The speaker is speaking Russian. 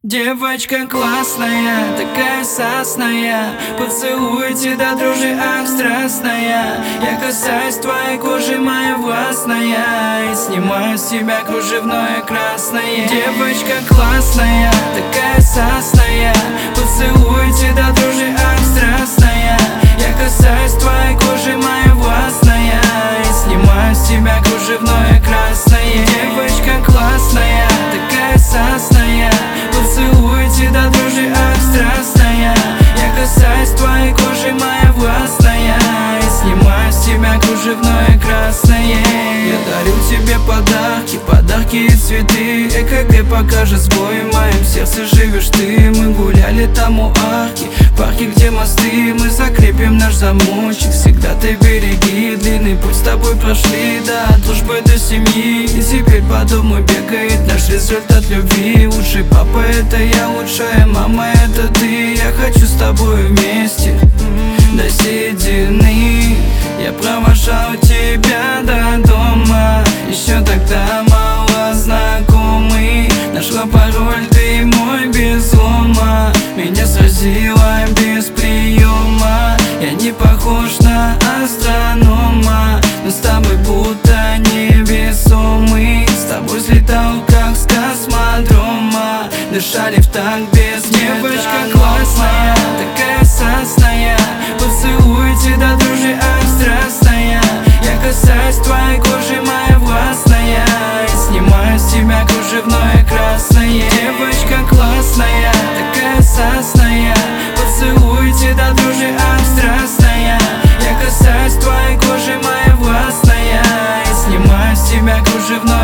Девочка классная, такая сасная, поцелуйте до дрожи, ах, страстная. Я касаюсь твоей кожи, моя властная, и снимаю с тебя кружевное красное. Девочка классная, такая сасная, поцелуйте до дрожи, ах, страстная. Я касаюсь твоей кожи, моя властная, и снимаю с тебя кружевное красное. Девочка классная, такая сасная, поцелуйте до дрожи, ах, страстная. Я касаюсь твоей кожи, моя властная, и снимаю с тебя кружевное красное. Я дарю тебе подарки, подарки и цветы. ЭКГ покажет сбой, в моем сердце живешь ты. Мы гуляли там у арки, в парке, где мосты. Мы закрепим наш замочек, всегда ты береги. Длинный путь с тобой прошли, да, от дружбы до семьи. И теперь по дому бегает наш результат любви. Лучший папа — это я, лучшая мама — это ты. Я хочу с тобой вместе до седины. Я провожал тебя до дома, еще тогда мало знакомый. Нашла пароль, ты мой без ума. Меня сразила без приема. Я не похож на астронома, но с тобой будто невесомый. С тобой слетал как с космодрома, дышали в такт без Девочка классная, такая сасная, поцелуйте до дрожи, ах, страстная. Я касаюсь твоей кожи, моя властная, и снимаю с тебя кружевное красное. Девочка классная, такая сасная, поцелуйте до дрожи, ах, страстная. Я касаюсь твоей кожи, моя властная, и снимаю с тебя кружевное